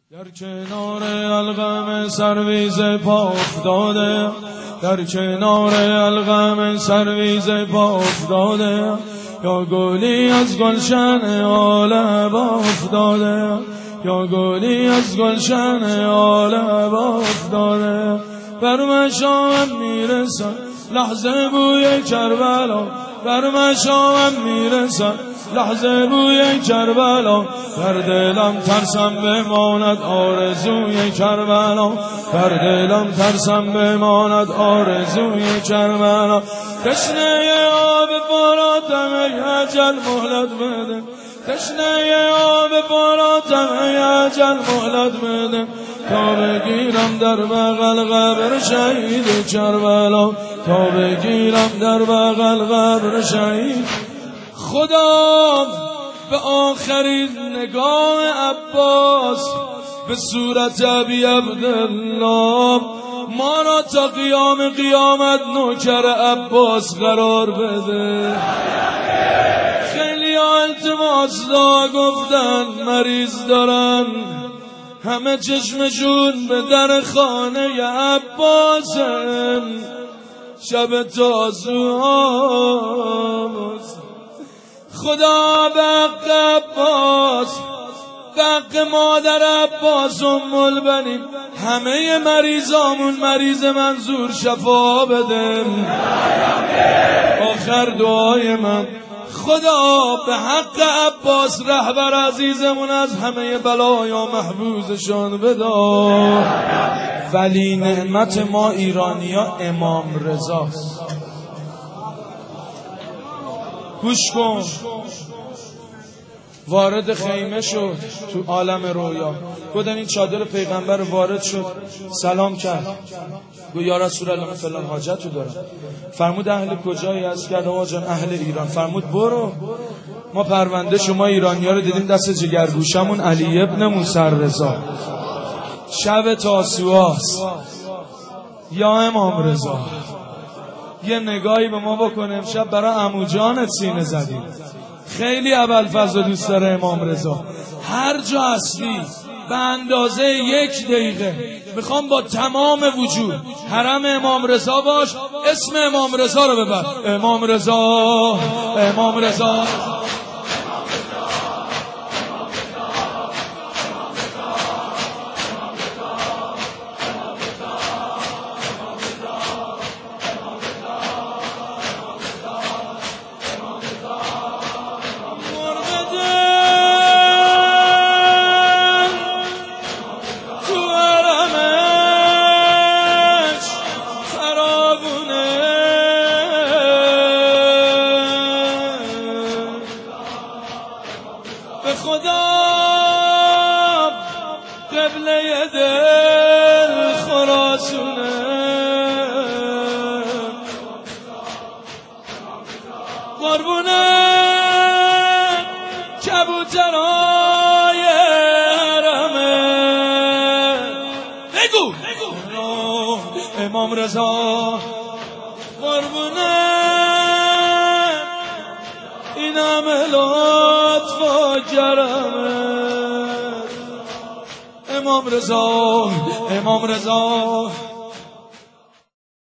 در کنار القم سرویز پا افتاده، در کنار القم سرویز پا افتاده، یا گلی از گلشن آل با افتاده، یا گلی از گلشن آل با افتاده. بر مشامم میرسن لحظه بوی کربلا، بر مشامم میرسن لحظه بوی کربلا. بر دلم ترسم بماند آرزوی کربلا، بر دلم ترسم بماند آرزوی کربلا. تشنه آب فراتم ای اجل مهلت بده، تشنه آب فراتم ای اجل مهلت بده، تا بگیرم در بغل قبر شهید کربلا، تا بگیرم در بغل قبر شهید. خدا به آخرین نگاه عباس به صورت ابی عبدالله ما را تا قیام قیامت نوکر عباس قرار بده. خیلی التماس دا گفتن مریض دارن، همه چشمشون به در خانه عباسن، شب تازوهاست. خدا به حق عباس، به حق مادر عباس ام البنین، همه مریضامون مریض منظور شفا بده. آخر دعای من خدا به حق عباس رهبر عزیزمون از همه بلایا محفوظشان بدا. ولی نعمت ما ایرانیا امام رضاست. گوش کن، وارد خیمه شد تو عالم رویا، گفتن این چادر پیغمبر وارد شد، سلام کرد، گفت یا رسول الله من فلان حاجت رو دارم. فرمود اهل کجایی؟ از کرد آقا جان اهل ایران. فرمود برو، ما پرونده شما ایرانی ها رو دیدیم دست جگرگوشمون علی ابن موسی رضا، شب تاسوعاست، یا امام رضا یه نگاهی به ما بکنه، امشب برای عمو جانت سینه زدیم. خیلی ابوالفضل دوست داره امام رضا. هر جا هستی به اندازه 1 دقیقه میخوام با تمام وجود حرم امام رضا باش، اسم امام رضا رو ببر. امام رضا، امام رضا، به خدا قبله دل خراسونه، قربونه کبوترای حرمه. بگو امام رضا، قربونه این عملات و کرمه. امام رضا، امام رضا.